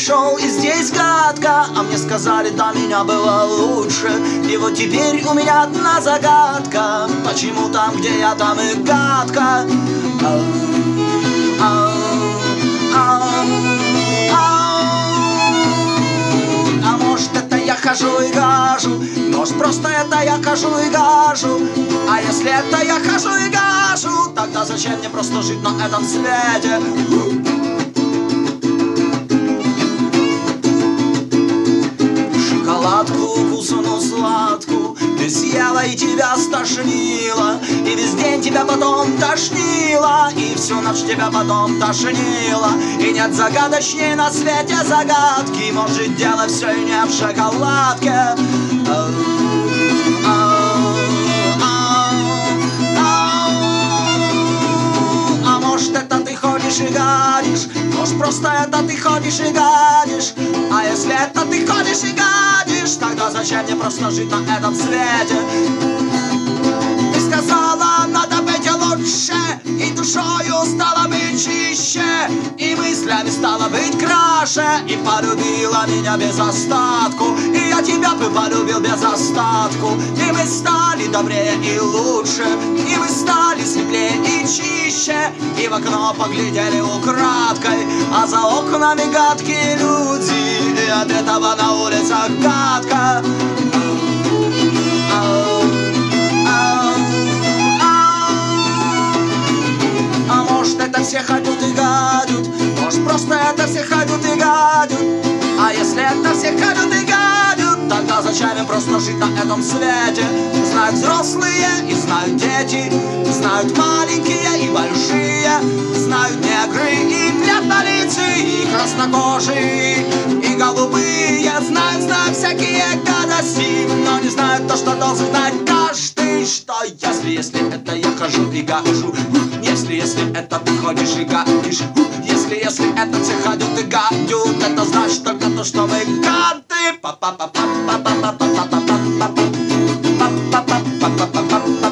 пришел, и здесь гадко, а мне сказали, до меня было лучше. И вот теперь у меня одна загадка: почему там, где я, там и гадко? А может, это я хожу и гажу, может, просто это я хожу и гажу. А если это я хожу и гажу, тогда зачем мне просто жить на этом свете? Шоколадку, кусану сладку ты съела, и тебя стошнило, и весь день тебя потом тошнило, и всю ночь тебя потом тошнило. И нет загадочней на свете загадки, может, дело все и не в шоколадке. А может, это ты ходишь и гадишь, может, просто это ты ходишь и гадишь. А если это ты ходишь и гадишь, тогда зачем мне просто жить на этом свете? Ты сказала, надо быть лучше, и душою стала быть чище, и мыслями стала быть краше, и полюбила меня без остатку, и я тебя бы полюбил без остатку. И мы стали добрее и лучше, и мы стали светлее и чище, и в окно поглядели украдкой, а за окнами гадкие люди, и от этого на улицах гадко. А может, это все ходят и гадят, может, просто это все ходят и гадят. А если это все ходят и гадят, тогда зачем им просто жить на этом свете? Знают взрослые и знают дети, знают маленькие и большие, знают негры и для полиции, и краснокожие, и голубые. Знают всякие гадости, но не знают то, что должен знать каждый. Что если это я хожу и гажу, если это ты ходишь и гадишь, если это все ходят и гадят, это значит только то, что мы гады.